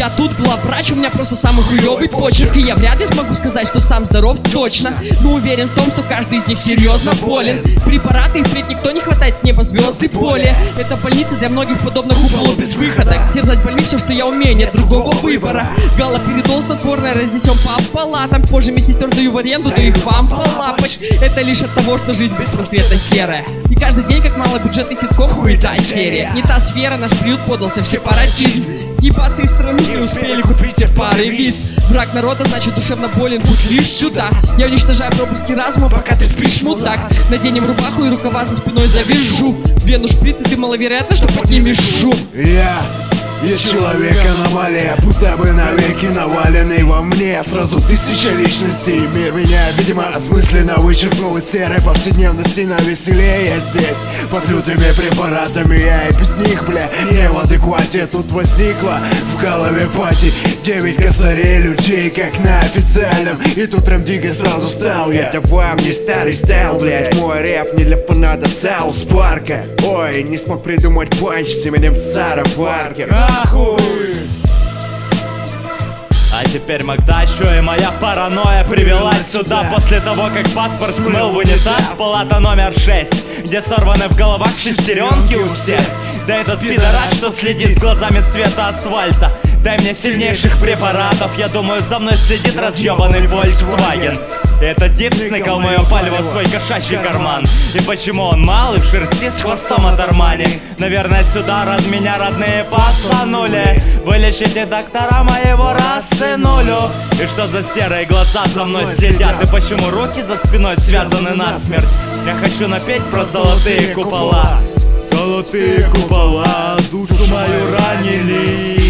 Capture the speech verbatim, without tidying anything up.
Я тут главврач, у меня просто самый хуёвый почерк. И я вряд ли смогу сказать, что сам здоров точно, но уверен в том, что каждый из них серьезно болен. Препараты и впредь никто не хватает с неба звезд и поле. Это больница для многих подобно куполу без выхода. Терзать больных все, что я умею, нет другого выбора. Галоперидол снотворное разнесем по палатам. Позже медсестер даю в аренду, даю их вам полапать. Это лишь от того, что жизнь беспросветно серая. И каждый день, как малобюджетный ситком, хуета серия. Не та сфера, наш приют подался в сепаратизм. Съебаться из страны не успели купить все пары виз. Враг народа, значит душевно болен, путь лишь сюда. Я уничтожаю пропуски разума, пока ты спишь, мудак. Наденем рубаху и рукава за спиной завяжу. В вену шприц, и ты маловероятно, что поднимешь шум. Я есть человек аномалия, будто бы навеки наваленный во мне. Сразу тысяча личностей. Мир меня, видимо, осмысленно вычеркнул из серой повседневности. На веселее я здесь, под лютыми препаратами. Я и без них, бля, не в адеквате. Тут возникла в голове пати. Девять косарей людей, как на официальном. И тут рэп диго сразу стал я. Это вам не старый стайл, блядь. Мой рэп не для фанатов Саус Парка. Ой, не смог придумать панч с именем Сара Паркер. А теперь Магдачу и моя паранойя привелась сюда после того, как паспорт смыл в унитаз. Палата номер шесть, где сорваны в головах шестеренки у всех. Да этот пидорас, что следит с глазами цвета асфальта. Дай мне сильнейших препаратов, я думаю, за мной следит разъебанный Volkswagen. Этот тип сныкал мое палево в свой кошачий карман. И почему он малый, в шерсти с хвостом от Армани? Наверное, сюда рад меня родные пацанули. Вылечите доктора моего рассынулю. И что за серые глаза за мной следят? И почему руки за спиной связаны насмерть? Я хочу напеть про золотые купола. Золотые купола душу мою ранили.